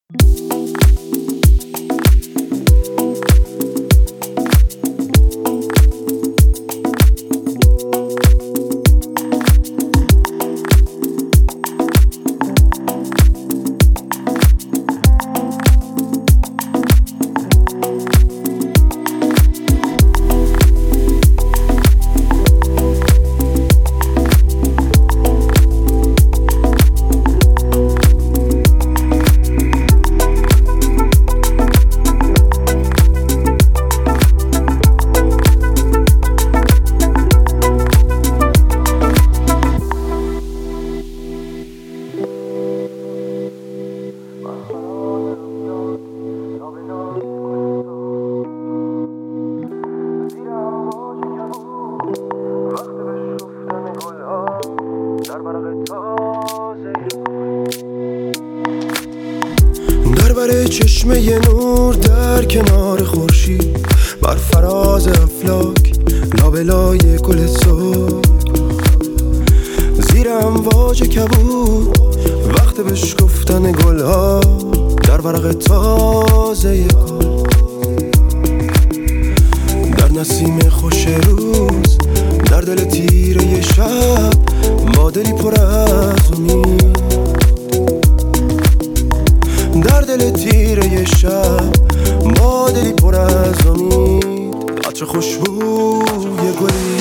در بر چشمه نور در کنار خورشید، بر فراز افلاک لابلای گل صبح، زیر امواج کبود وقت بشکفتن گلها در ورق تازه گل، در نسیم خوش روز، در دل تیره شب، با دلی پر از امید، در دل تیره شب، با دلی پر از امید، عطر خوشبوی گلی.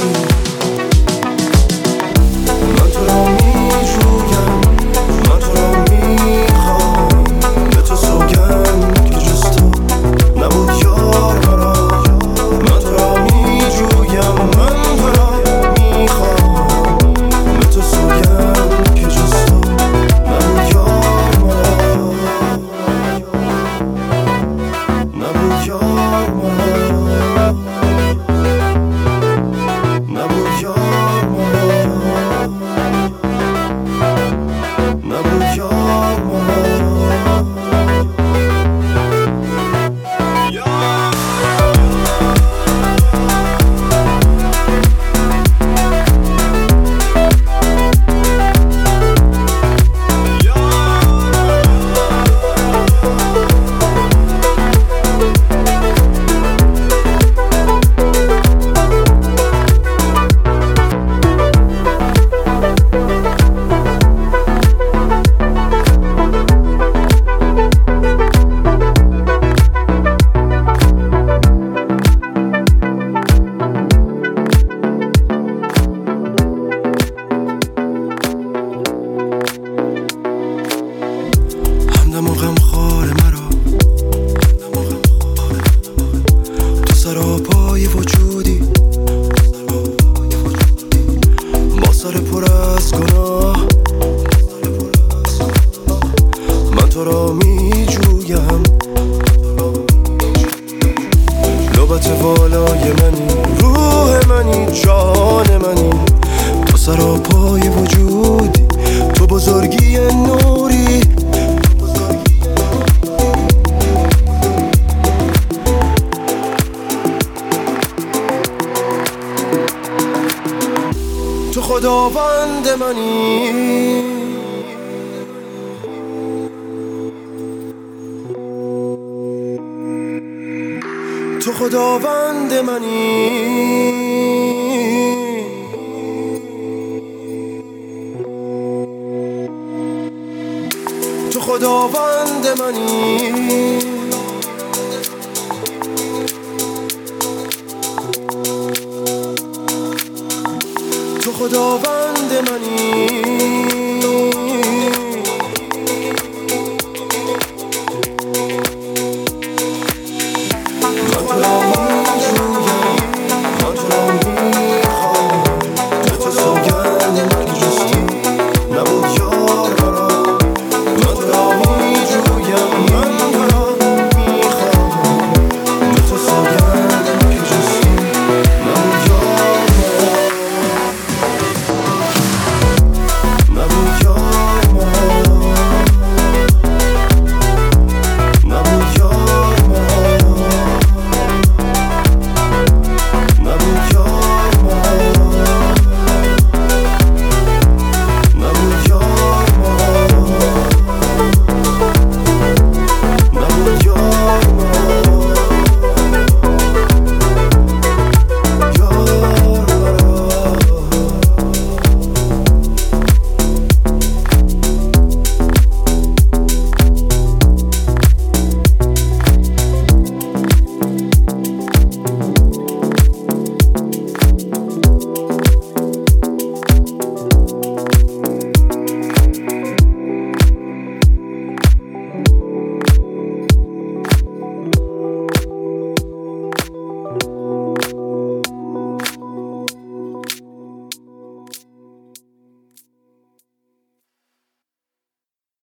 من تو را می جویم، من تو را می خواهم، به تو سوگند که جز تو نبود یار مرا. من تو را می جویم، من تو را می خواهم، به تو سوگند که جز تو نبود یار مرا. نبود یار مرا، نبود یار مرا، نبود یار مرا. همدم و غمخوار مرا، تو سراپای وجودی، با سر پر از گناه، من تو را می جویم. لبت والای منی، روح منی، جان منی، تو سراپای وجودی، تو بزرگی نوری. تو خداوند منی، تو خداوند منی، تو خداوند منی، تو خداوند منی.